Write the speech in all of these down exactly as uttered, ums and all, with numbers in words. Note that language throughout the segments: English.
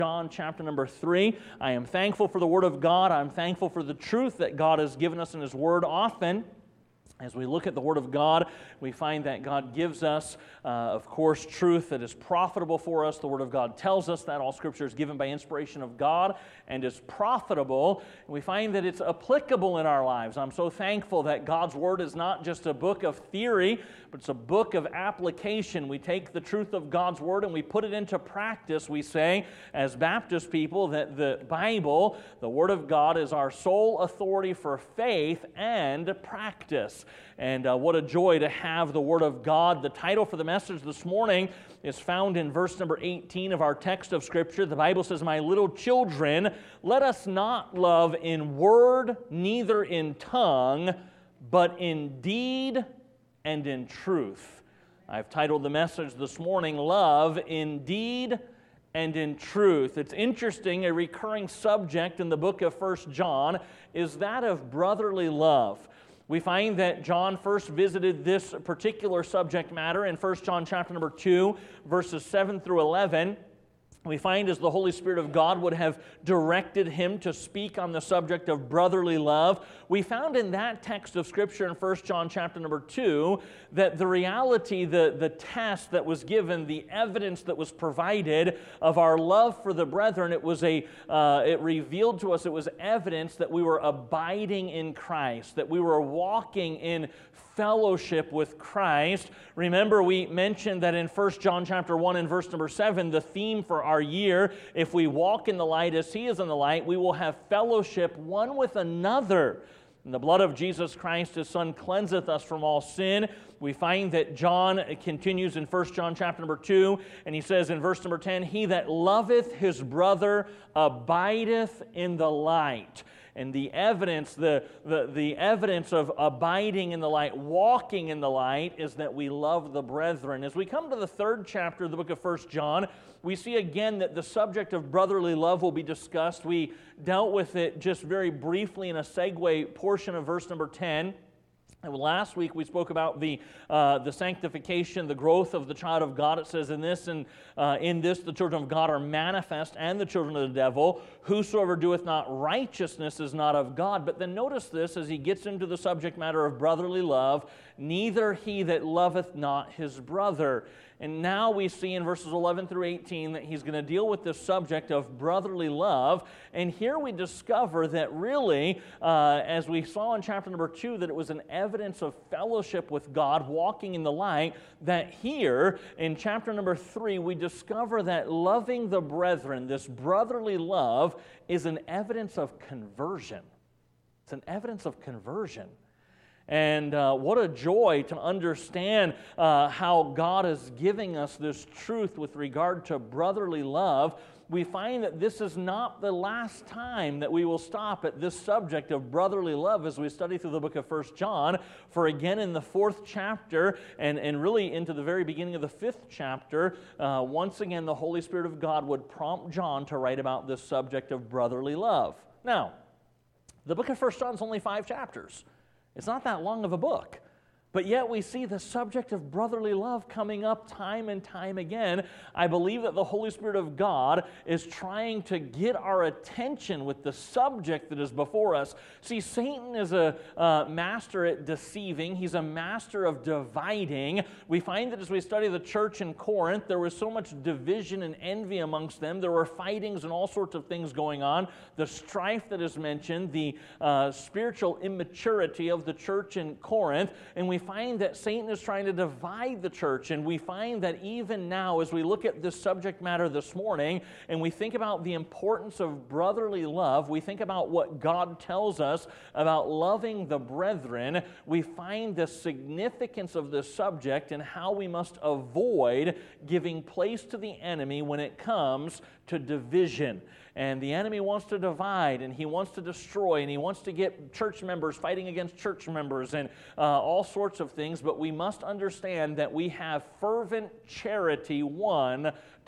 John chapter number three. I am thankful for the Word of God. I'm thankful for the truth that God has given us in His Word. Often, as we look at the Word of God, we find that God gives us, uh, of course, truth that is profitable for us. The Word of God tells us that all Scripture is given by inspiration of God and is profitable. And we find that it's applicable in our lives. I'm so thankful that God's Word is not just a book of theory, but it's a book of application. We take the truth of God's Word and we put it into practice. We say, as Baptist people, that the Bible, the Word of God, is our sole authority for faith and practice. And uh, what a joy to have the Word of God. The title for the message this morning is found in verse number eighteen of our text of Scripture. The Bible says, "My little children, let us not love in word, neither in tongue, but in deed and in truth." I've titled the message this morning, "Love in Deed and in Truth." It's interesting, a recurring subject in the book of First John is that of brotherly love. We find that John first visited this particular subject matter in First John chapter number two, verses seven through eleven. We find as the Holy Spirit of God would have directed him to speak on the subject of brotherly love, we found in that text of Scripture in First John chapter number two that the reality, the, the test that was given, the evidence that was provided of our love for the brethren, it was a, uh, it revealed to us, it was evidence that we were abiding in Christ, that we were walking in fellowship with Christ. Remember, we mentioned that in First John chapter one and verse number seven, the theme for our year, if we walk in the light as He is in the light, we will have fellowship one with another. And the blood of Jesus Christ, His Son, cleanseth us from all sin. We find that John continues in First John chapter number two, and he says in verse number ten, "He that loveth his brother abideth in the light." And the evidence, the, the, the evidence of abiding in the light, walking in the light, is that we love the brethren. As we come to the third chapter of the book of First John, we see again that the subject of brotherly love will be discussed. We dealt with it just very briefly in a segue portion of verse number ten. And last week we spoke about the uh, the sanctification, the growth of the child of God. It says in this, and uh, in this the children of God are manifest, and the children of the devil. Whosoever doeth not righteousness is not of God. But then notice this as he gets into the subject matter of brotherly love, neither he that loveth not his brother. And now we see in verses eleven through eighteen that he's going to deal with this subject of brotherly love. And here we discover that really, uh, as we saw in chapter number two, that it was an evidence of fellowship with God, walking in the light, that here in chapter number three, we discover that loving the brethren, this brotherly love, is an evidence of conversion. It's an evidence of conversion. And uh, what a joy to understand uh, how God is giving us this truth with regard to brotherly love. We find that this is not the last time that we will stop at this subject of brotherly love as we study through the book of First John. For again, in the fourth chapter, and, and really into the very beginning of the fifth chapter, uh, once again, the Holy Spirit of God would prompt John to write about this subject of brotherly love. Now, the book of First John is only five chapters. It's not that long of a book. But yet we see the subject of brotherly love coming up time and time again. I believe that the Holy Spirit of God is trying to get our attention with the subject that is before us. See, Satan is a uh, master at deceiving. He's a master of dividing. We find that as we study the church in Corinth, there was so much division and envy amongst them. There were fightings and all sorts of things going on. The strife that is mentioned, the uh, spiritual immaturity of the church in Corinth, and we find that Satan is trying to divide the church, and we find that even now as we look at this subject matter this morning and we think about the importance of brotherly love, we think about what God tells us about loving the brethren, we find the significance of this subject and how we must avoid giving place to the enemy when it comes to division. And the enemy wants to divide, and he wants to destroy, and he wants to get church members fighting against church members, and uh, all sorts of things. But we must understand that we have fervent charity one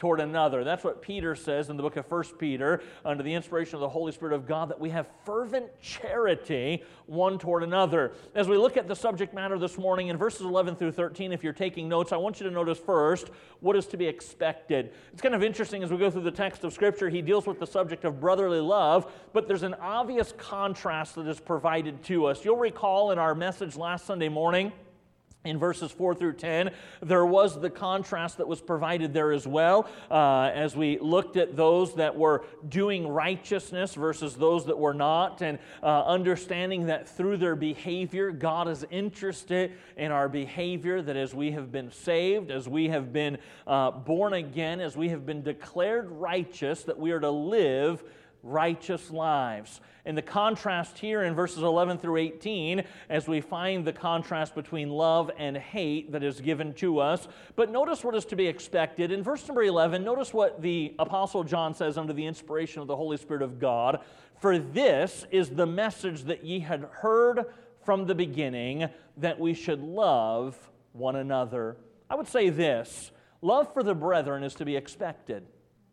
toward another. That's what Peter says in the book of First Peter, under the inspiration of the Holy Spirit of God, that we have fervent charity one toward another. As we look at the subject matter this morning in verses eleven through thirteen, if you're taking notes, I want you to notice first what is to be expected. It's kind of interesting as we go through the text of Scripture, he deals with the subject of brotherly love, but there's an obvious contrast that is provided to us. You'll recall in our message last Sunday morning, in verses four through ten, there was the contrast that was provided there as well, uh, as we looked at those that were doing righteousness versus those that were not, and uh, understanding that through their behavior, God is interested in our behavior, that as we have been saved, as we have been uh, born again, as we have been declared righteous, that we are to live righteous lives. And the contrast here in verses eleven through eighteen, as we find the contrast between love and hate that is given to us. But notice what is to be expected. In verse number eleven, notice what the Apostle John says under the inspiration of the Holy Spirit of God. For this is the message that ye had heard from the beginning, that we should love one another. I would say this, love for the brethren is to be expected.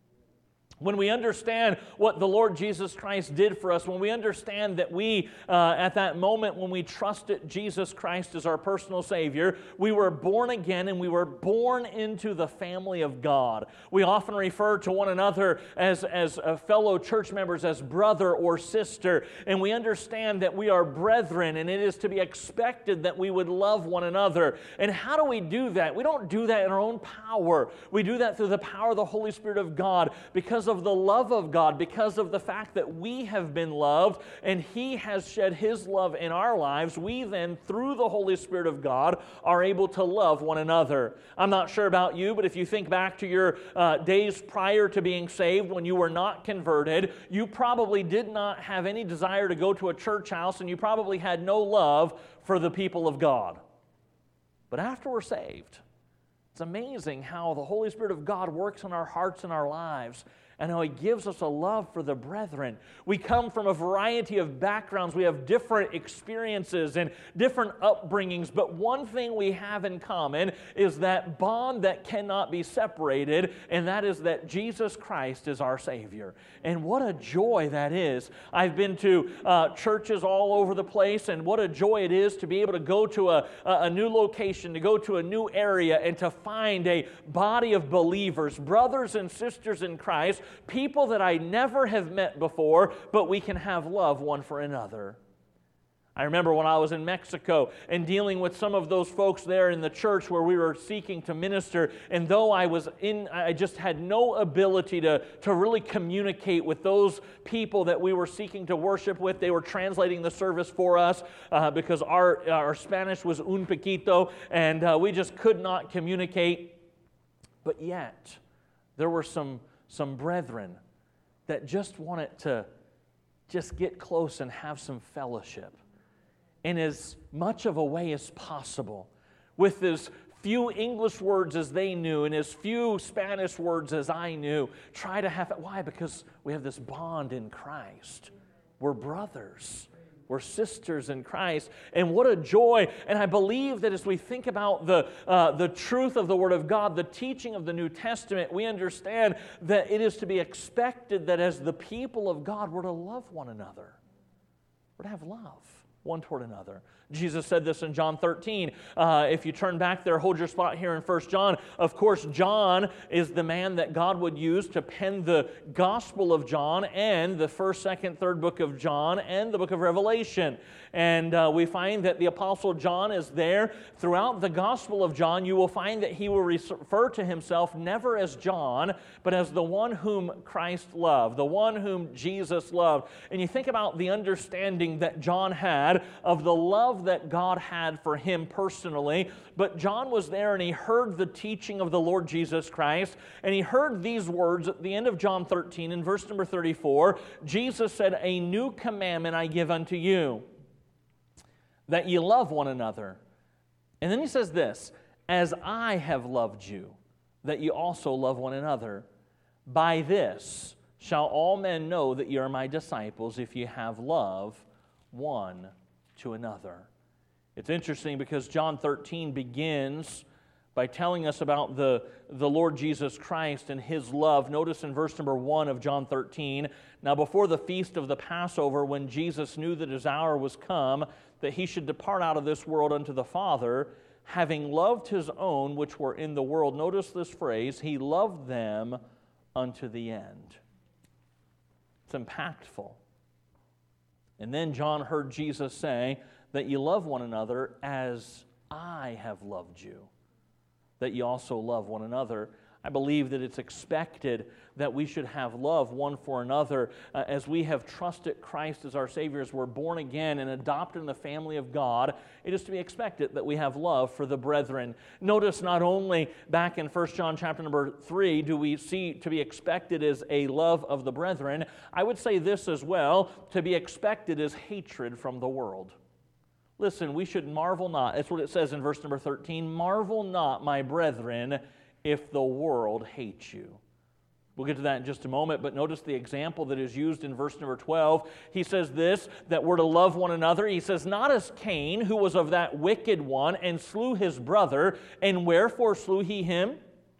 When we understand what the Lord Jesus Christ did for us, when we understand that we, uh, at that moment when we trusted Jesus Christ as our personal Savior, we were born again and we were born into the family of God. We often refer to one another as, as uh, fellow church members as brother or sister, and we understand that we are brethren, and it is to be expected that we would love one another. And how do we do that? We don't do that in our own power. We do that through the power of the Holy Spirit of God, because of the love of God, because of the fact that we have been loved and He has shed His love in our lives. We then, through the Holy Spirit of God, are able to love one another. I'm not sure about you, but if you think back to your uh, days prior to being saved, when you were not converted, you probably did not have any desire to go to a church house, and you probably had no love for the people of God. But after we're saved, it's amazing how the Holy Spirit of God works in our hearts and our lives, and how He gives us a love for the brethren. We come from a variety of backgrounds. We have different experiences and different upbringings, but one thing we have in common is that bond that cannot be separated, and that is that Jesus Christ is our Savior. And what a joy that is. I've been to uh, churches all over the place, and what a joy it is to be able to go to a, a new location, to go to a new area, and to find a body of believers, brothers and sisters in Christ, people that I never have met before, but we can have love one for another. I remember when I was in Mexico and dealing with some of those folks there in the church where we were seeking to minister, and though I was in, I just had no ability to, to really communicate with those people that we were seeking to worship with. They were translating the service for us uh, because our, our Spanish was un poquito, and uh, we just could not communicate. But yet, there were some some brethren that just wanted to just get close and have some fellowship in as much of a way as possible, with as few English words as they knew and as few Spanish words as I knew. Try to have it. Why? Because we have this bond in Christ. We're brothers. We're sisters in Christ, and what a joy. And I believe that as we think about the, uh, the truth of the Word of God, the teaching of the New Testament, we understand that it is to be expected that as the people of God, we're to love one another. We're to have love one toward another. Jesus said this in John thirteen. Uh, if you turn back there, hold your spot here in First John. Of course, John is the man that God would use to pen the Gospel of John and the first, second, third book of John and the book of Revelation. And uh, we find that the Apostle John is there. Throughout the Gospel of John, you will find that he will refer to himself never as John, but as the one whom Christ loved, the one whom Jesus loved. And you think about the understanding that John had of the love that God had for him personally, but John was there and he heard the teaching of the Lord Jesus Christ, and he heard these words at the end of John thirteen in verse number thirty-four. Jesus said, "A new commandment I give unto you, that ye love one another." And then he says this, "As I have loved you, that ye also love one another. By this shall all men know that ye are my disciples, if ye have love one to another." It's interesting because John thirteen begins by telling us about the, the Lord Jesus Christ and His love. Notice in verse number one of John thirteen, now before the feast of the Passover, when Jesus knew that His hour was come, that He should depart out of this world unto the Father, having loved His own which were in the world. Notice this phrase, He loved them unto the end. It's impactful. And then John heard Jesus say that you love one another as I have loved you, that you also love one another. I believe that it's expected that we should have love one for another uh, as we have trusted Christ as our Savior, as we're born again and adopted in the family of God. It is to be expected that we have love for the brethren. Notice not only back in First John chapter number three do we see to be expected is a love of the brethren. I would say this as well, to be expected is hatred from the world. Listen, we should marvel not. That's what it says in verse number thirteen. Marvel not, my brethren, if the world hates you. We'll get to that in just a moment, but notice the example that is used in verse number twelve. He says this, that we're to love one another. He says, not as Cain, who was of that wicked one, and slew his brother. And wherefore slew he him?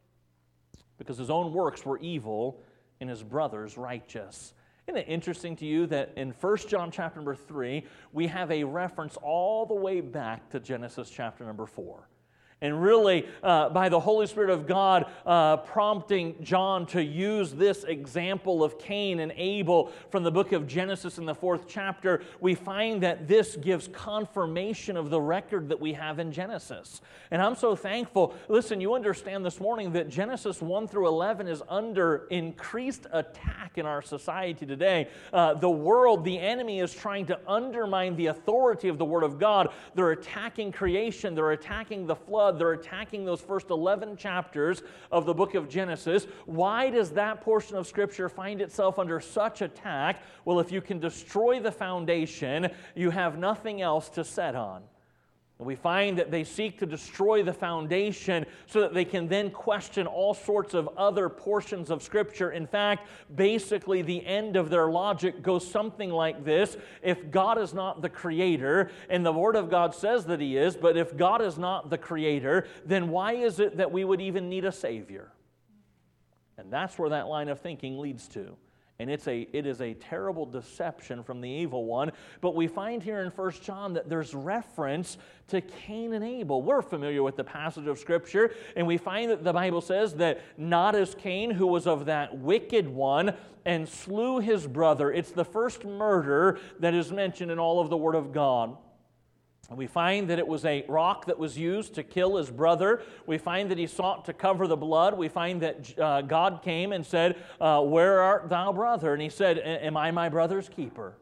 Because his own works were evil, and his brother's righteous. Isn't it interesting to you that in First John chapter number three, we have a reference all the way back to Genesis chapter number four? And really, uh, by the Holy Spirit of God uh, prompting John to use this example of Cain and Abel from the book of Genesis in the fourth chapter, we find that this gives confirmation of the record that we have in Genesis. And I'm so thankful. Listen, you understand this morning that Genesis one through eleven is under increased attack in our society today. Uh, the world, the enemy, is trying to undermine the authority of the Word of God. They're attacking creation. They're attacking the flood. They're attacking those first eleven chapters of the book of Genesis. Why does that portion of Scripture find itself under such attack? Well, if you can destroy the foundation, you have nothing else to set on. We find that they seek to destroy the foundation so that they can then question all sorts of other portions of Scripture. In fact, basically the end of their logic goes something like this. If God is not the Creator, and the Word of God says that He is, but if God is not the Creator, then why is it that we would even need a Savior? And that's where that line of thinking leads to. And it's a, it is a terrible deception from the evil one. But we find here in First John that there's reference to Cain and Abel. We're familiar with the passage of Scripture, and we find that the Bible says that not as Cain, who was of that wicked one, and slew his brother. It's the first murder that is mentioned in all of the Word of God. We find that it was a rock that was used to kill his brother. We find that he sought to cover the blood. We find that uh, God came and said, uh, where art thou, brother? And he said, am I my brother's keeper?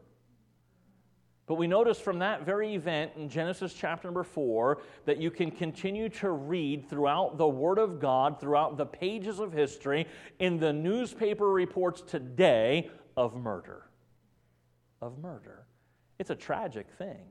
But we notice from that very event in Genesis chapter number four that you can continue to read throughout the Word of God, throughout the pages of history, in the newspaper reports today of murder. Of murder. It's a tragic thing.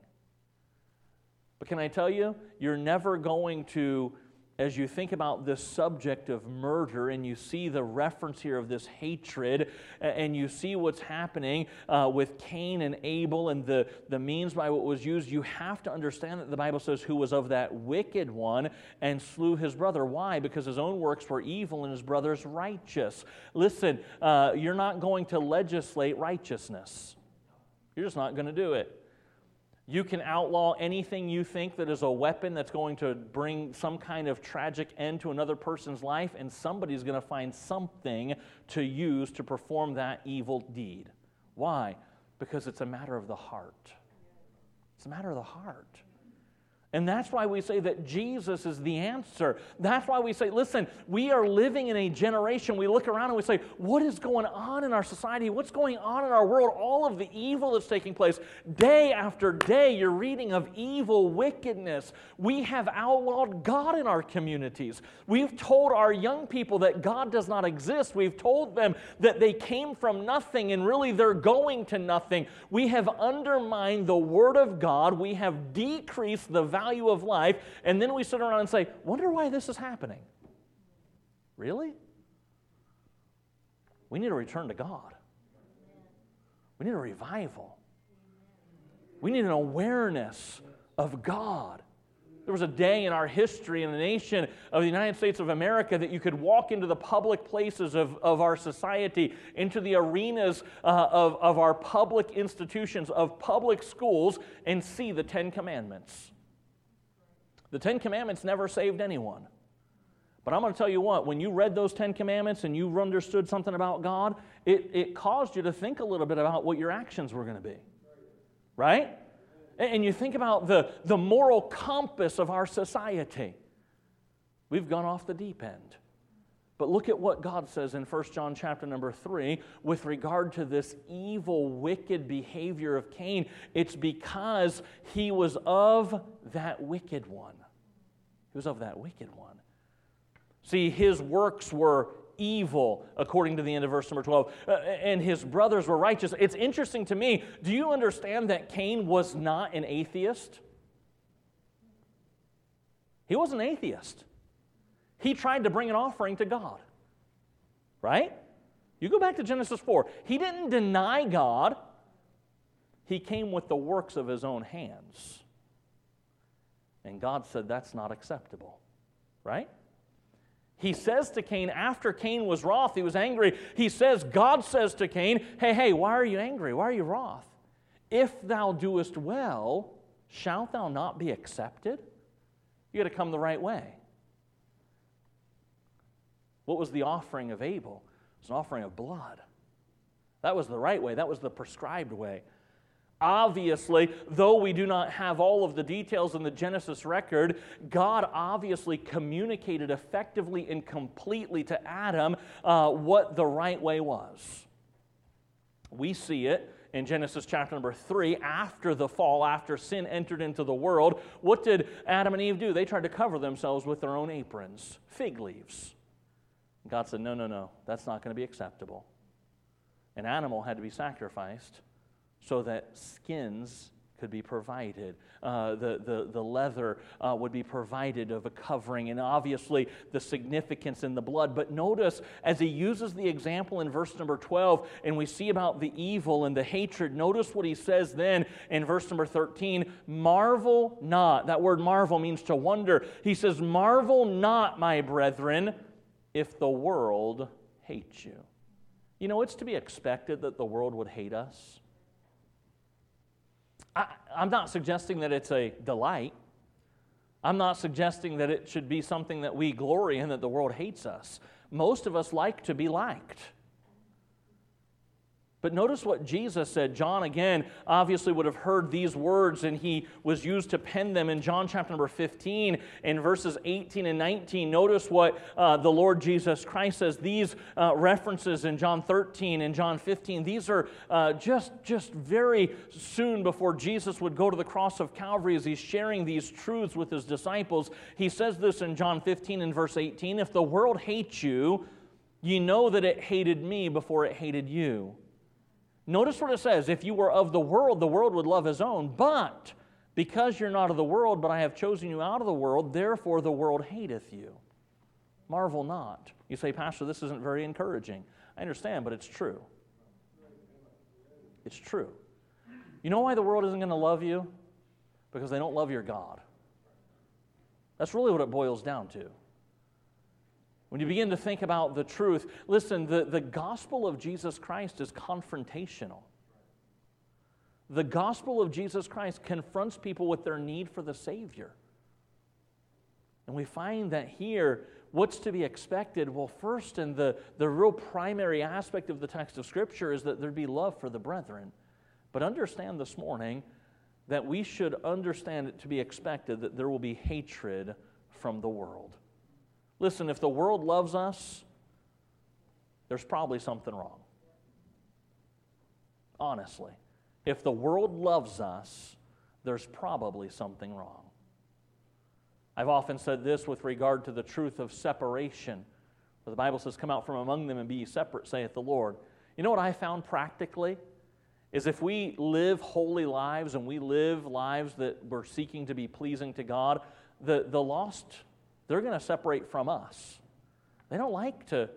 But can I tell you, you're never going to, as you think about this subject of murder and you see the reference here of this hatred and you see what's happening uh, with Cain and Abel and the, the means by what was used, you have to understand that the Bible says who was of that wicked one and slew his brother. Why? Because his own works were evil and his brother's righteous. Listen, uh, you're not going to legislate righteousness. You're just not going to do it. You can outlaw anything you think that is a weapon that's going to bring some kind of tragic end to another person's life, and somebody's going to find something to use to perform that evil deed. Why? Because it's a matter of the heart. It's a matter of the heart. And that's why we say that Jesus is the answer. That's why we say, listen, we are living in a generation, we look around and we say, what is going on in our society? What's going on in our world? All of the evil that's taking place. Day after day, you're reading of evil, wickedness. We have outlawed God in our communities. We've told our young people that God does not exist. We've told them that they came from nothing and really they're going to nothing. We have undermined the Word of God. We have decreased the value value of life, and then we sit around and say, wonder why this is happening. Really? We need a return to God. We need a revival. We need an awareness of God. There was a day in our history in the nation of the United States of America that you could walk into the public places of, of our society, into the arenas uh, of, of our public institutions, of public schools, and see the Ten Commandments. The Ten Commandments never saved anyone. But I'm going to tell you what, when you read those Ten Commandments and you understood something about God, it, it caused you to think a little bit about what your actions were going to be. Right? And you think about the, the moral compass of our society. We've gone off the deep end. But look at what God says in First John chapter number three with regard to this evil, wicked behavior of Cain. It's because he was of that wicked one. He was of that wicked one. See, his works were evil, according to the end of verse number twelve, uh, and his brothers were righteous. It's interesting to me, do you understand that Cain was not an atheist? He was an atheist. He tried to bring an offering to God, right? You go back to Genesis four. He didn't deny God. He came with the works of his own hands. And God said that's not acceptable, right? He says to Cain, after Cain was wroth, he was angry, he says, God says to Cain, hey, hey, why are you angry? Why are you wroth? If thou doest well, shalt thou not be accepted? You got to come the right way. What was the offering of Abel? It was an offering of blood. That was the right way. That was the prescribed way. Obviously, though we do not have all of the details in the Genesis record, God obviously communicated effectively and completely to Adam uh, what the right way was. We see it in Genesis chapter number three, after the fall, after sin entered into the world. What did Adam and Eve do? They tried to cover themselves with their own aprons, fig leaves. God said, no, no, no, that's not going to be acceptable. An animal had to be sacrificed so that skins could be provided. Uh, the, the, the leather uh, would be provided of a covering, and obviously the significance in the blood. But notice, as he uses the example in verse number twelve, and we see about the evil and the hatred, notice what he says then in verse number thirteen, marvel not. That word marvel means to wonder. He says, marvel not, my brethren, if the world hates you. You know, it's to be expected that the world would hate us. I, I'm not suggesting that it's a delight. I'm not suggesting that it should be something that we glory in, that the world hates us. Most of us like to be liked. But notice what Jesus said. John, again, obviously would have heard these words, and he was used to pen them in John chapter number fifteen, in verses eighteen and nineteen. Notice what uh, the Lord Jesus Christ says. These uh, references in John thirteen and John fifteen, these are uh, just, just very soon before Jesus would go to the cross of Calvary as he's sharing these truths with his disciples. He says this in John fifteen and verse eighteen, if the world hates you, ye know that it hated me before it hated you. Notice what it says, if you were of the world, the world would love his own. But because you're not of the world, but I have chosen you out of the world, therefore the world hateth you. Marvel not. You say, Pastor, this isn't very encouraging. I understand, but it's true. It's true. You know why the world isn't going to love you? Because they don't love your God. That's really what it boils down to. When you begin to think about the truth, listen, the, the gospel of Jesus Christ is confrontational. The gospel of Jesus Christ confronts people with their need for the Savior. And we find that here, what's to be expected? Well, first, and the, the real primary aspect of the text of Scripture is that there be love for the brethren. But understand this morning that we should understand it to be expected that there will be hatred from the world. Listen, if the world loves us, there's probably something wrong. Honestly. If the world loves us, there's probably something wrong. I've often said this with regard to the truth of separation. Where the Bible says, come out from among them and be ye separate, saith the Lord. You know what I found practically? Is if we live holy lives and we live lives that we're seeking to be pleasing to God, the, the lost, they're going to separate from us. They don't like to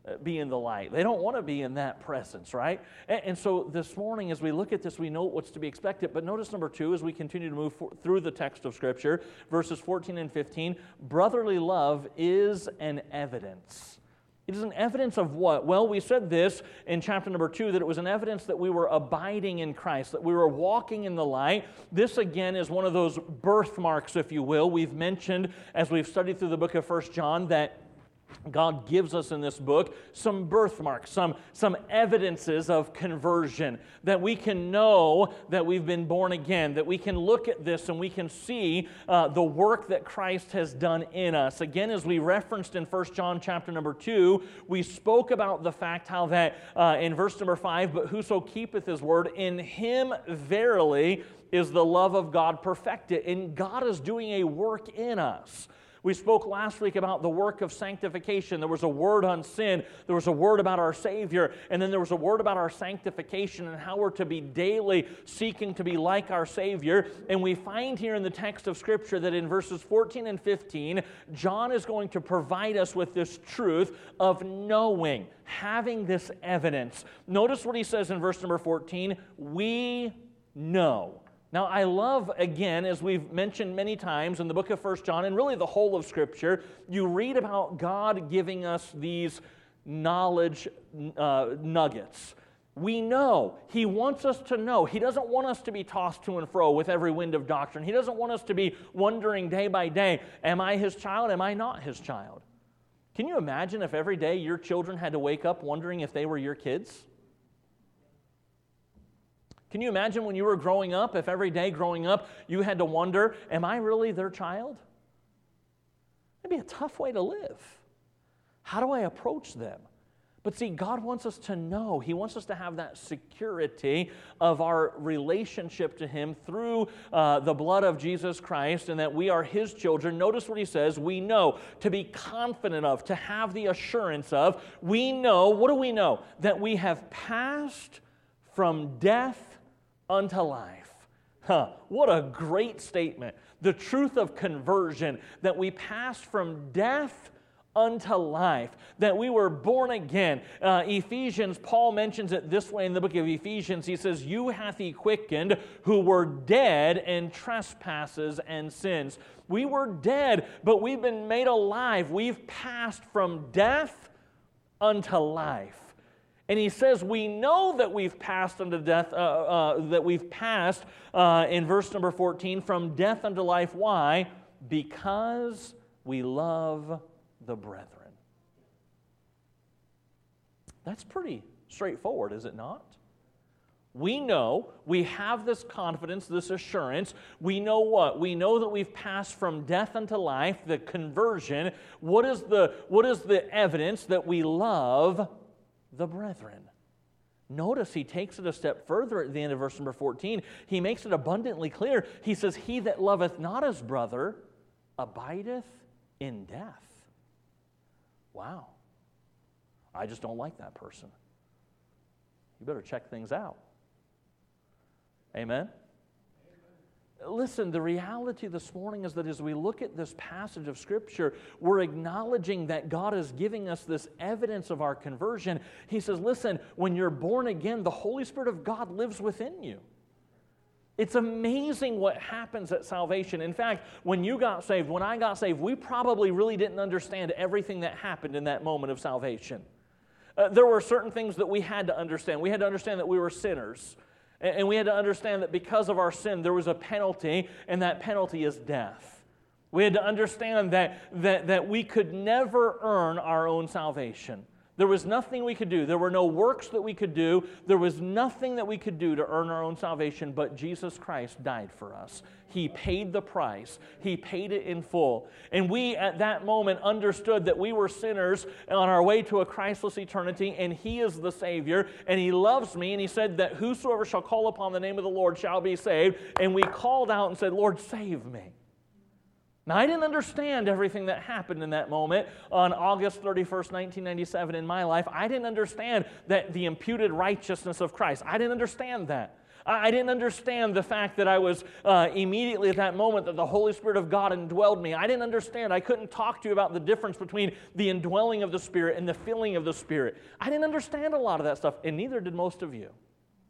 be in the light. They don't want to be in that presence, right? And, and so this morning, as we look at this, we know what's to be expected. But notice number two, as we continue to move for, through the text of Scripture, verses fourteen and fifteen, brotherly love is an evidence. It is an evidence of what? Well, we said this in chapter number two, that it was an evidence that we were abiding in Christ, that we were walking in the light. This, again, is one of those birthmarks, if you will. We've mentioned, as we've studied through the book of First John, that God gives us in this book some birthmarks, some, some evidences of conversion, that we can know that we've been born again, that we can look at this and we can see uh, the work that Christ has done in us. Again, as we referenced in First John chapter number two, we spoke about the fact how that uh, in verse number five, but whoso keepeth his word, in him verily is the love of God perfected. And God is doing a work in us. We spoke last week about the work of sanctification. There was a word on sin. There was a word about our Savior. And then there was a word about our sanctification and how we're to be daily seeking to be like our Savior. And we find here in the text of Scripture that in verses fourteen and fifteen, John is going to provide us with this truth of knowing, having this evidence. Notice what he says in verse number fourteen, we know. Now, I love, again, as we've mentioned many times in the book of First John, and really the whole of Scripture, you read about God giving us these knowledge uh, nuggets. We know. He wants us to know. He doesn't want us to be tossed to and fro with every wind of doctrine. He doesn't want us to be wondering day by day, am I His child? Am I not His child? Can you imagine if every day your children had to wake up wondering if they were your kids? Can you imagine when you were growing up, if every day growing up you had to wonder, am I really their child? That'd be a tough way to live. How do I approach them? But see, God wants us to know. He wants us to have that security of our relationship to Him through uh, the blood of Jesus Christ, and that we are His children. Notice what He says, we know, to be confident of, to have the assurance of. We know, what do we know? That we have passed from death unto life. Huh, what a great statement. The truth of conversion, that we passed from death unto life, that we were born again. Uh, Ephesians, Paul mentions it this way in the book of Ephesians. He says, you hath He quickened who were dead in trespasses and sins. We were dead, but we've been made alive. We've passed from death unto life. And he says, we know that we've passed unto death, uh, uh, that we've passed, uh, in verse number fourteen, from death unto life. Why? Because we love the brethren. That's pretty straightforward, is it not? We know, we have this confidence, this assurance. We know what? We know that we've passed from death unto life, the conversion. What is the, what is the evidence that we love the brethren? Notice he takes it a step further at the end of verse number fourteen. He makes it abundantly clear. He says, he that loveth not his brother abideth in death. Wow. I just don't like that person. You better check things out. Amen? Listen, the reality this morning is that as we look at this passage of Scripture, we're acknowledging that God is giving us this evidence of our conversion. He says, listen, when you're born again, the Holy Spirit of God lives within you. It's amazing what happens at salvation. In fact, when you got saved, when I got saved, we probably really didn't understand everything that happened in that moment of salvation. Uh, there were certain things that we had to understand. We had to understand that we were sinners. And we had to understand that because of our sin, there was a penalty, and that penalty is death. We had to understand that, that, that we could never earn our own salvation. There was nothing we could do. There were no works that we could do. There was nothing that we could do to earn our own salvation, but Jesus Christ died for us. He paid the price. He paid it in full. And we, at that moment, understood that we were sinners on our way to a Christless eternity, and He is the Savior, and He loves me, and He said that whosoever shall call upon the name of the Lord shall be saved. And we called out and said, Lord, save me. Now, I didn't understand everything that happened in that moment on August thirty-first, nineteen ninety-seven in my life. I didn't understand that the imputed righteousness of Christ. I didn't understand that. I didn't understand the fact that I was uh, immediately at that moment that the Holy Spirit of God indwelled me. I didn't understand. I couldn't talk to you about the difference between the indwelling of the Spirit and the filling of the Spirit. I didn't understand a lot of that stuff, and neither did most of you.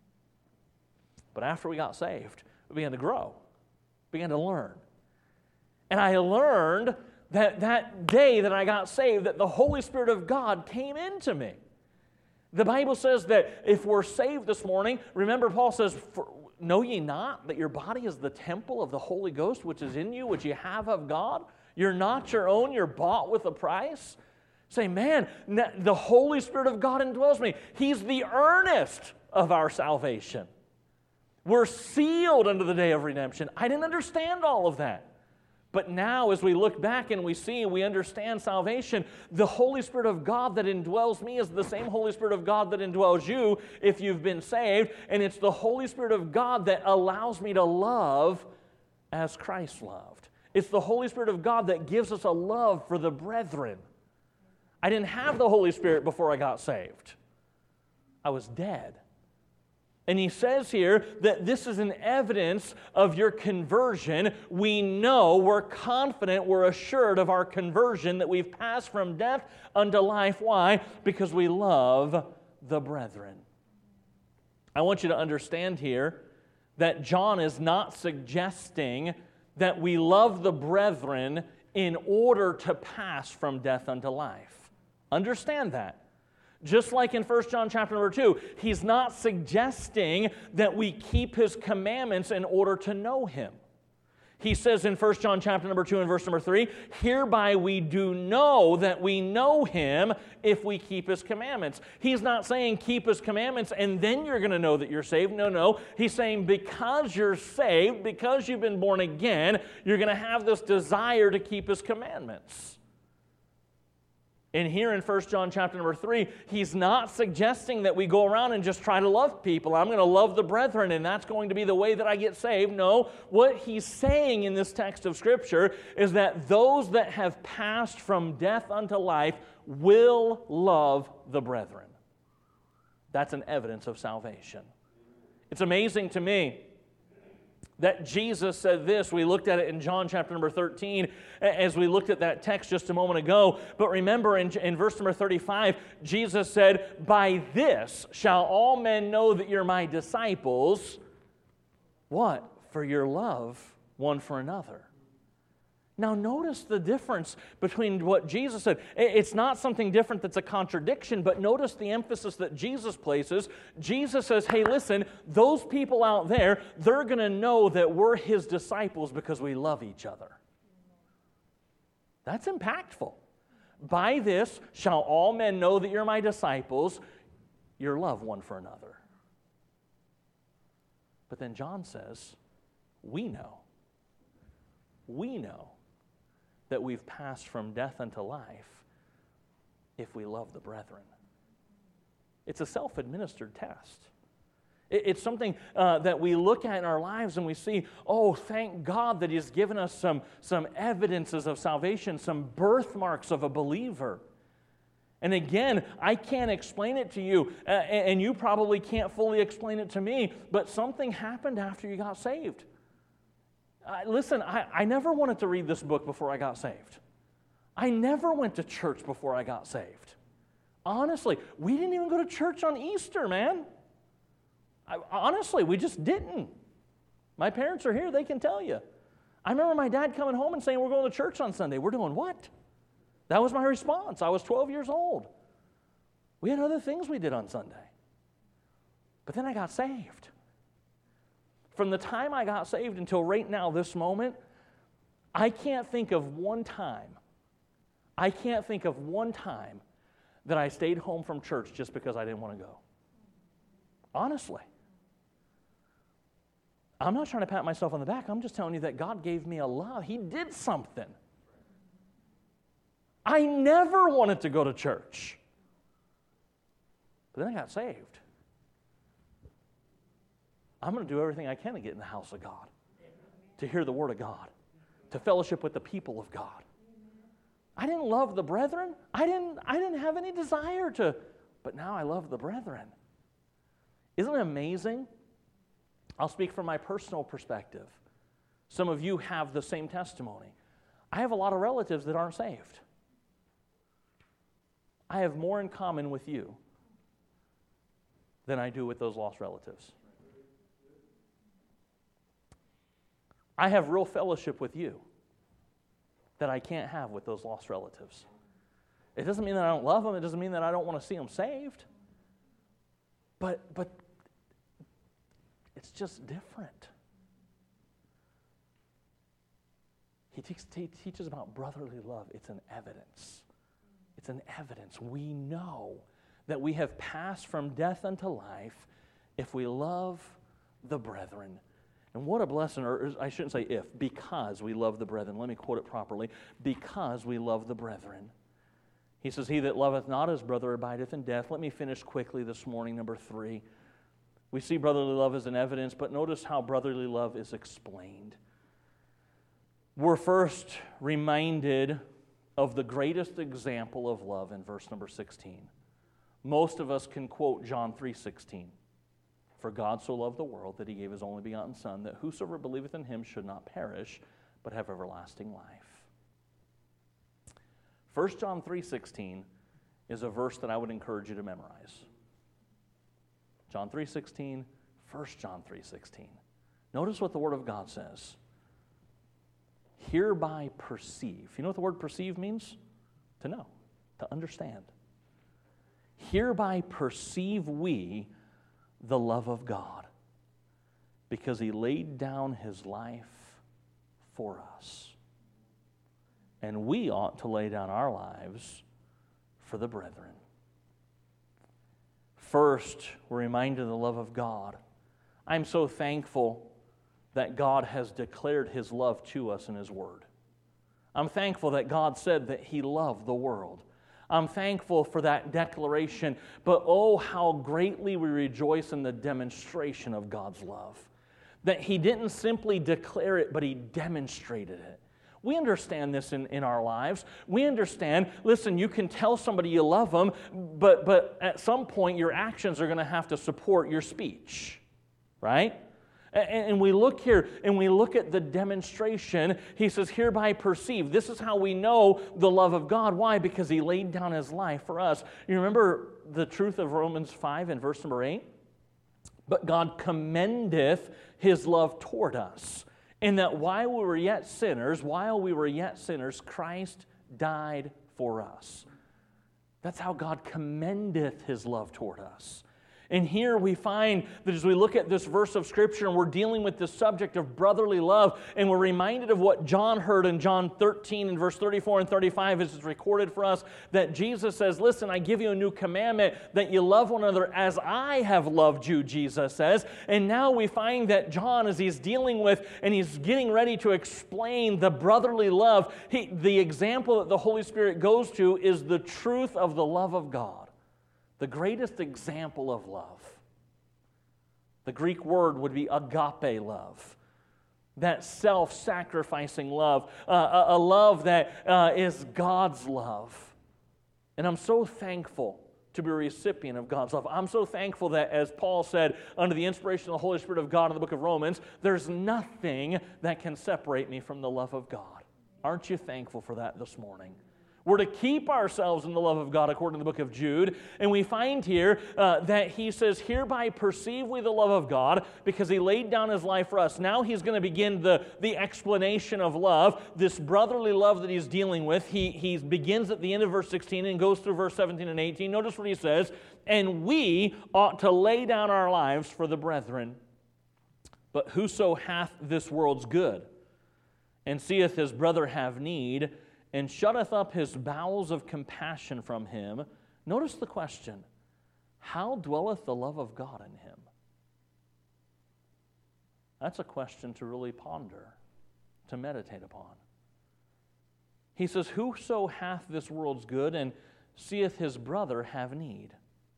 But after we got saved, we began to grow, began to learn. And I learned that that day that I got saved, that the Holy Spirit of God came into me. The Bible says that if we're saved this morning, remember Paul says, know ye not that your body is the temple of the Holy Ghost which is in you, which you have of God? You're not your own, you're bought with a price. Say, man, the Holy Spirit of God indwells me. He's the earnest of our salvation. We're sealed unto the day of redemption. I didn't understand all of that. But now as we look back and we see and we understand salvation, the Holy Spirit of God that indwells me is the same Holy Spirit of God that indwells you if you've been saved. And it's the Holy Spirit of God that allows me to love as Christ loved. It's the Holy Spirit of God that gives us a love for the brethren. I didn't have the Holy Spirit before I got saved. I was dead. And he says here that this is an evidence of your conversion. We know, we're confident, we're assured of our conversion, that we've passed from death unto life. Why? Because we love the brethren. I want you to understand here that John is not suggesting that we love the brethren in order to pass from death unto life. Understand that. Just like in First John chapter number two, he's not suggesting that we keep his commandments in order to know him. He says in First John chapter number two and verse number three, hereby we do know that we know him if we keep his commandments. He's not saying keep his commandments and then you're going to know that you're saved. No, no. He's saying because you're saved, because you've been born again, you're going to have this desire to keep his commandments. And here in First John chapter number three, he's not suggesting that we go around and just try to love people. I'm going to love the brethren, and that's going to be the way that I get saved. No, what he's saying in this text of Scripture is that those that have passed from death unto life will love the brethren. That's an evidence of salvation. It's amazing to me that Jesus said this. We looked at it in John chapter number thirteen as we looked at that text just a moment ago. But remember in, in verse number thirty-five, Jesus said, by this shall all men know that you're my disciples. What? For your love one for another. Now notice the difference between what Jesus said. It's not something different that's a contradiction, but notice the emphasis that Jesus places. Jesus says, hey, listen, those people out there, they're going to know that we're his disciples because we love each other. That's impactful. By this shall all men know that you're my disciples, your love one for another. But then John says, we know. We know that we've passed from death unto life if we love the brethren. It's a self-administered test. It's something uh, that we look at in our lives and we see, oh, thank God that he's given us some, some evidences of salvation, some birthmarks of a believer. And again, I can't explain it to you, uh, and you probably can't fully explain it to me, but something happened after you got saved. Uh, listen, I, I never wanted to read this book before I got saved. I never went to church before I got saved. Honestly, we didn't even go to church on Easter, man. I, honestly, we just didn't. My parents are here, they can tell you. I remember my dad coming home and saying, we're going to church on Sunday. We're doing what? That was my response. I was twelve years old. We had other things we did on Sunday. But then I got saved. From the time I got saved until right now, this moment, I can't think of one time, I can't think of one time that I stayed home from church just because I didn't want to go. Honestly. I'm not trying to pat myself on the back. I'm just telling you that God gave me a love. He did something. I never wanted to go to church. But then I got saved. I'm going to do everything I can to get in the house of God, to hear the Word of God, to fellowship with the people of God. I didn't love the brethren. I didn't, I didn't have any desire to, but now I love the brethren. Isn't it amazing I'll speak from my personal perspective. Some of you have the same testimony. I have a lot of relatives that aren't saved. I have more in common with you than I do with those lost relatives. I have real fellowship with you that I can't have with those lost relatives. It doesn't mean that I don't love them. It doesn't mean that I don't want to see them saved. But, but it's just different. He, teach, he teaches about brotherly love. It's an evidence. It's an evidence. We know that we have passed from death unto life if we love the brethren. And what a blessing, or I shouldn't say if, because we love the brethren. Let me quote it properly. Because we love the brethren. He says, he that loveth not his brother abideth in death. Let me finish quickly this morning, number three. We see brotherly love as an evidence, but notice how brotherly love is explained. We're first reminded of the greatest example of love in verse number sixteen. Most of us can quote John three sixteen. For God so loved the world that he gave his only begotten Son, that whosoever believeth in him should not perish, but have everlasting life. First John three sixteen is a verse that I would encourage you to memorize. John three sixteen, First John three sixteen. Notice what the Word of God says. Hereby perceive. You know what the word perceive means? To know, to understand. Hereby perceive we the love of God, because he laid down his life for us. And we ought to lay down our lives for the brethren. First, we're reminded of the love of God. I'm so thankful that God has declared his love to us in his word. I'm thankful that God said that he loved the world. I'm thankful for that declaration, but oh, how greatly we rejoice in the demonstration of God's love. That he didn't simply declare it, but he demonstrated it. We understand this in, in our lives. We understand, listen, you can tell somebody you love them, but, but at some point your actions are going to have to support your speech, right? And we look here, and we look at the demonstration. He says, hereby perceive. This is how we know the love of God. Why? Because he laid down his life for us. You remember the truth of Romans five and verse number eight? But God commendeth his love toward us, in that while we were yet sinners, while we were yet sinners, Christ died for us. That's how God commendeth his love toward us. And here we find that as we look at this verse of Scripture and we're dealing with the subject of brotherly love, and we're reminded of what John heard in John thirteen and verse thirty-four and thirty-five as it's recorded for us, that Jesus says, listen, I give you a new commandment, that you love one another as I have loved you, Jesus says. And now we find that John, as he's dealing with and he's getting ready to explain the brotherly love, he, the example that the Holy Spirit goes to is the truth of the love of God. The greatest example of love. The Greek word would be agape love. That self-sacrificing love. Uh, a, a love that uh, is God's love. And I'm so thankful to be a recipient of God's love. I'm so thankful that, as Paul said, under the inspiration of the Holy Spirit of God in the book of Romans, there's nothing that can separate me from the love of God. Aren't you thankful for that this morning? We're to keep ourselves in the love of God according to the book of Jude. And we find here uh, that he says, hereby perceive we the love of God, because he laid down his life for us. Now he's going to begin the, the explanation of love, this brotherly love that he's dealing with. He, he begins at the end of verse sixteen and goes through verse seventeen and eighteen. Notice what he says, and we ought to lay down our lives for the brethren. But whoso hath this world's good, and seeth his brother have need, and shutteth up his bowels of compassion from him. Notice the question, how dwelleth the love of God in him? That's a question to really ponder, to meditate upon. He says, whoso hath this world's good, and seeth his brother have need,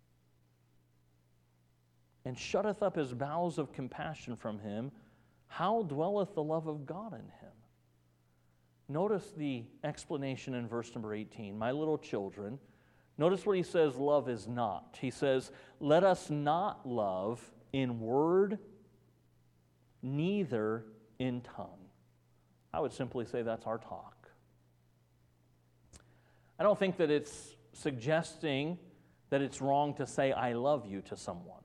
and shutteth up his bowels of compassion from him, how dwelleth the love of God in him? Notice the explanation in verse number eighteen. My little children, notice what he says love is not. He says, let us not love in word neither in tongue. I would simply say that's our talk. I don't think that it's suggesting that it's wrong to say, I love you to someone.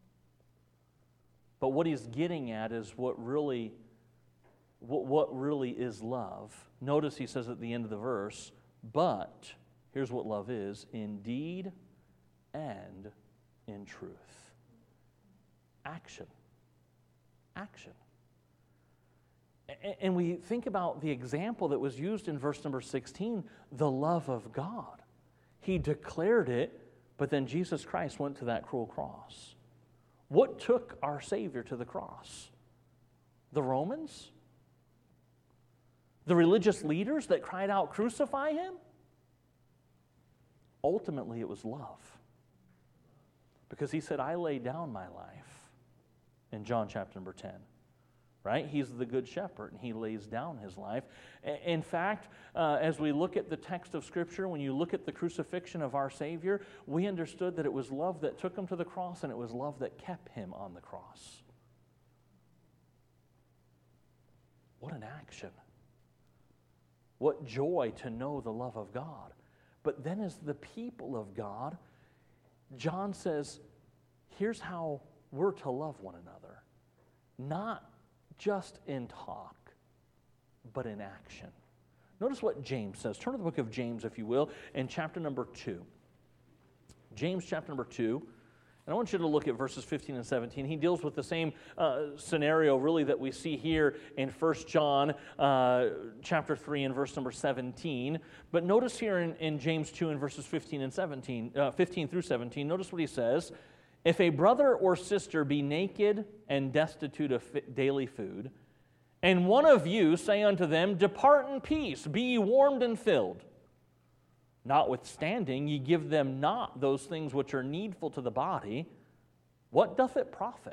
But what he's getting at is what really, what, what really is love. Notice he says at the end of the verse, but, here's what love is, in deed and in truth. Action. Action. And we think about the example that was used in verse number sixteen, the love of God. He declared it, but then Jesus Christ went to that cruel cross. What took our Savior to the cross? The Romans? The religious leaders that cried out, crucify him? Ultimately, it was love. Because he said, I lay down my life in John chapter number ten. Right? He's the good shepherd, and he lays down his life. In fact, uh, as we look at the text of Scripture, when you look at the crucifixion of our Savior, we understood that it was love that took him to the cross, and it was love that kept him on the cross. What an action. What joy to know the love of God. But then as the people of God, John says, here's how we're to love one another. Not just in talk, but in action. Notice what James says. Turn to the book of James, if you will, in chapter number two. James chapter number two. And I want you to look at verses fifteen and seventeen. He deals with the same uh, scenario, really, that we see here in First John uh, chapter three and verse number seventeen. But notice here in, in James two and verses fifteen and seventeen, uh, fifteen through seventeen, notice what he says. If a brother or sister be naked and destitute of daily food, and one of you say unto them, depart in peace, be ye warmed and filled. Notwithstanding, ye give them not those things which are needful to the body, what doth it profit?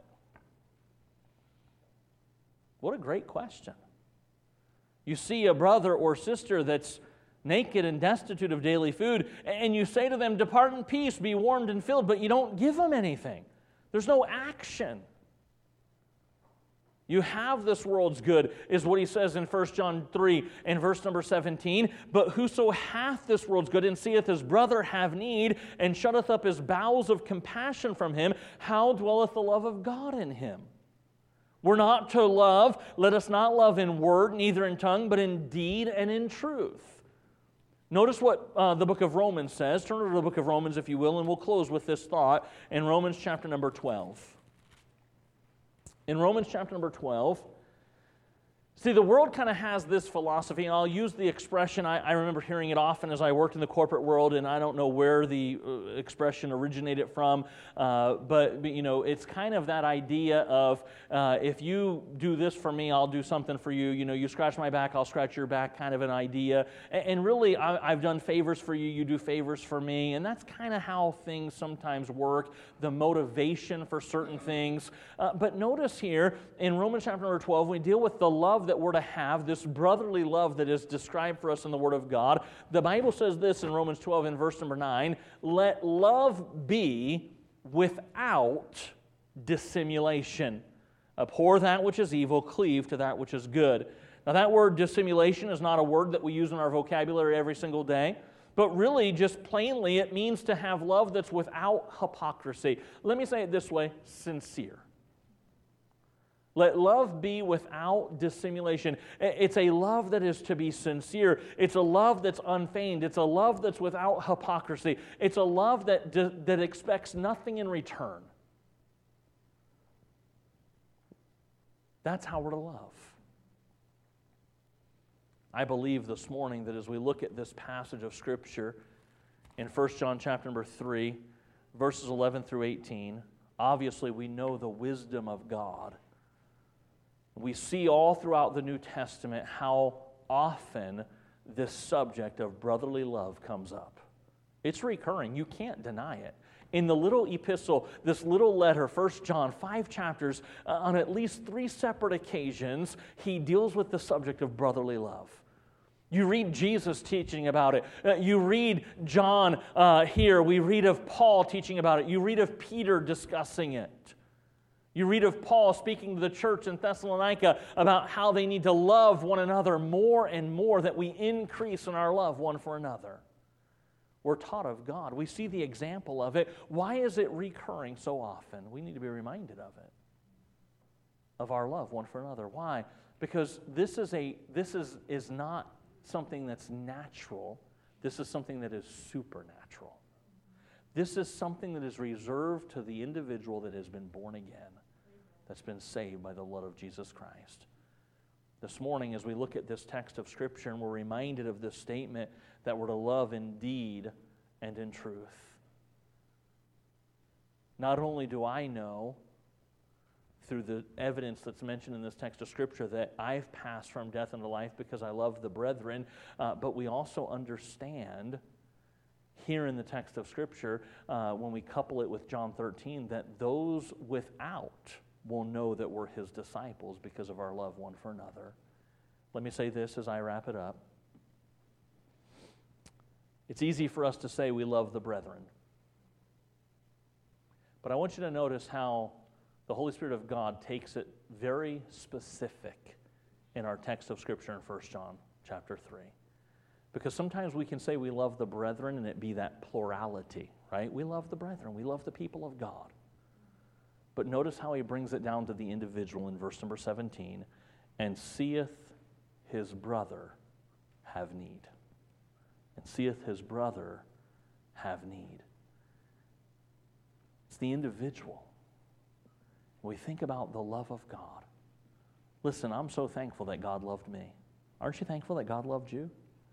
What a great question. You see a brother or sister that's naked and destitute of daily food, and you say to them, depart in peace, be warmed and filled, but you don't give them anything. There's no action. You have this world's good, is what he says in First John three and verse number seventeen. But whoso hath this world's good and seeth his brother have need, and shutteth up his bowels of compassion from him, how dwelleth the love of God in him? We're not to love, let us not love in word, neither in tongue, but in deed and in truth. Notice what uh, the book of Romans says. Turn to the book of Romans, if you will, and we'll close with this thought in Romans chapter number twelve. In Romans chapter number twelve, see, the world kind of has this philosophy, and I'll use the expression, I, I remember hearing it often as I worked in the corporate world, and I don't know where the uh, expression originated from, uh, but, but, you know, it's kind of that idea of, uh, if you do this for me, I'll do something for you. You know, you scratch my back, I'll scratch your back, kind of an idea. And, and really, I, I've done favors for you, you do favors for me, and that's kind of how things sometimes work, the motivation for certain things. Uh, but notice here, in Romans chapter number twelve, we deal with the love that we're to have, this brotherly love that is described for us in the Word of God. The Bible says this in Romans twelve in verse number nine, let love be without dissimulation. Abhor that which is evil, cleave to that which is good. Now that word dissimulation is not a word that we use in our vocabulary every single day, but really just plainly it means to have love that's without hypocrisy. Let me say it this way, sincere. Let love be without dissimulation. It's a love that is to be sincere. It's a love that's unfeigned. It's a love that's without hypocrisy. It's a love that, that expects nothing in return. That's how we're to love. I believe this morning that as we look at this passage of Scripture in First John chapter number three, verses eleven through eighteen, obviously we know the wisdom of God. We see all throughout the New Testament how often this subject of brotherly love comes up. It's recurring. You can't deny it. In the little epistle, this little letter, First John, five chapters, uh, on at least three separate occasions, he deals with the subject of brotherly love. You read Jesus teaching about it. Uh, you read John uh, here. We read of Paul teaching about it. You read of Peter discussing it. You read of Paul speaking to the church in Thessalonica about how they need to love one another more and more, that we increase in our love one for another. We're taught of God. We see the example of it. Why is it recurring so often? We need to be reminded of it, of our love one for another. Why? Because this is a this is is not something that's natural. This is something that is supernatural. This is something that is reserved to the individual that has been born again, that's been saved by the blood of Jesus Christ. This morning, as we look at this text of Scripture, and we're reminded of this statement that we're to love in deed and in truth. Not only do I know, through the evidence that's mentioned in this text of Scripture, that I've passed from death into life because I love the brethren, uh, but we also understand here in the text of Scripture, uh, when we couple it with John thirteen, that those without will know that we're His disciples because of our love one for another. Let me say this as I wrap it up. It's easy for us to say we love the brethren. But I want you to notice how the Holy Spirit of God takes it very specific in our text of Scripture in First John chapter three. Because sometimes we can say we love the brethren and it be that plurality, right? We love the brethren. We love the people of God. But notice how he brings it down to the individual in verse number seventeen. And seeth his brother have need. And seeth his brother have need. It's the individual. We think about the love of God. Listen, I'm so thankful that God loved me. Aren't you thankful that God loved you?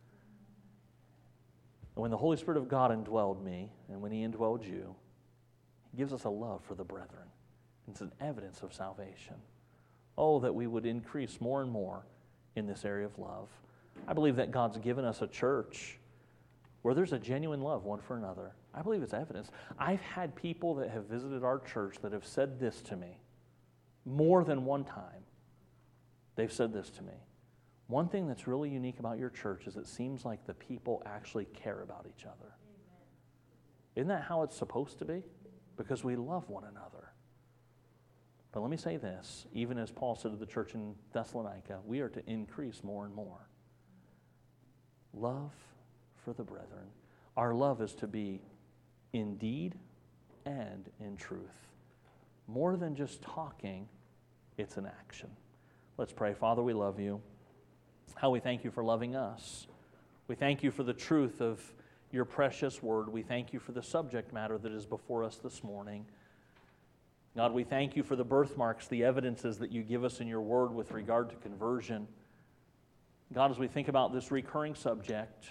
And when the Holy Spirit of God indwelled me, and when He indwelled you, He gives us a love for the brethren. It's an evidence of salvation. Oh, that we would increase more and more in this area of love. I believe that God's given us a church where there's a genuine love one for another. I believe it's evidence. I've had people that have visited our church that have said this to me more than one time. They've said this to me. One thing that's really unique about your church is it seems like the people actually care about each other. Amen. Isn't that how it's supposed to be? Because we love one another. But let me say this, even as Paul said to the church in Thessalonica, we are to increase more and more. Love for the brethren. Our love is to be in deed and in truth. More than just talking, it's an action. Let's pray. Father, we love you. How we thank you for loving us. We thank you for the truth of your precious word. We thank you for the subject matter that is before us this morning. God, we thank you for the birthmarks, the evidences that you give us in your word with regard to conversion. God, as we think about this recurring subject,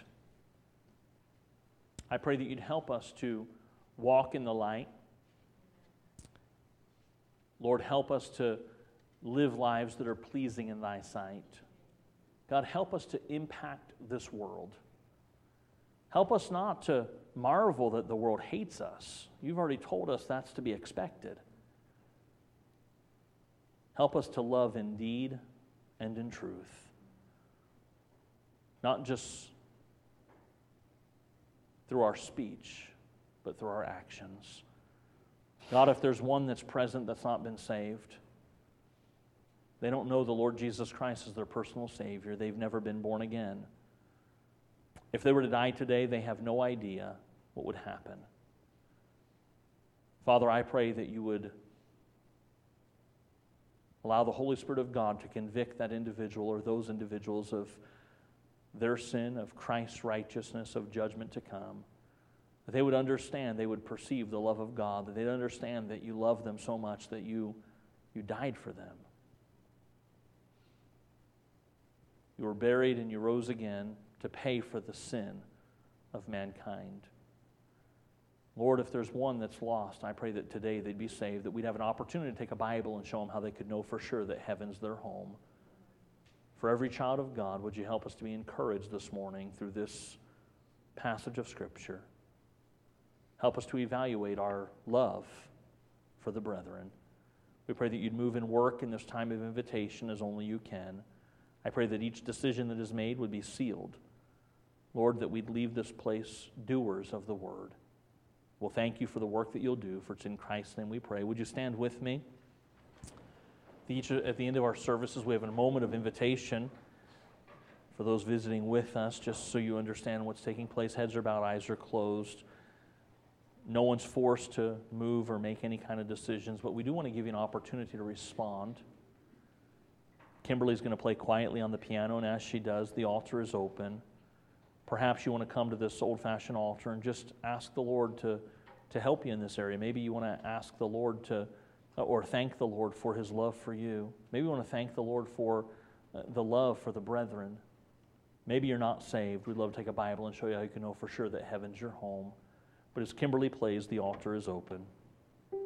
I pray that you'd help us to walk in the light. Lord, help us to live lives that are pleasing in thy sight. God, help us to impact this world. Help us not to marvel that the world hates us. You've already told us that's to be expected. Help us to love in deed and in truth. Not just through our speech, but through our actions. God, if there's one that's present that's not been saved, they don't know the Lord Jesus Christ as their personal Savior. They've never been born again. If they were to die today, they have no idea what would happen. Father, I pray that you would allow the Holy Spirit of God to convict that individual or those individuals of their sin, of Christ's righteousness, of judgment to come. That they would understand, they would perceive the love of God, that they'd understand that you love them so much that you, you died for them. You were buried and you rose again to pay for the sin of mankind. Lord, if there's one that's lost, I pray that today they'd be saved, that we'd have an opportunity to take a Bible and show them how they could know for sure that heaven's their home. For every child of God, would you help us to be encouraged this morning through this passage of Scripture? Help us to evaluate our love for the brethren. We pray that you'd move and work in this time of invitation as only you can. I pray that each decision that is made would be sealed. Lord, that we'd leave this place doers of the word. Well, thank you for the work that you'll do, for it's in Christ's name we pray. Would you stand with me? Each, at the end of our services, we have a moment of invitation for those visiting with us, just so you understand what's taking place. Heads are bowed, eyes are closed. No one's forced to move or make any kind of decisions, but we do want to give you an opportunity to respond. Kimberly's going to play quietly on the piano, and as she does, the altar is open. Perhaps you want to come to this old-fashioned altar and just ask the Lord to, to help you in this area. Maybe you want to ask the Lord to, or thank the Lord for His love for you. Maybe you want to thank the Lord for the love for the brethren. Maybe you're not saved. We'd love to take a Bible and show you how you can know for sure that heaven's your home. But as Kimberly plays, the altar is open.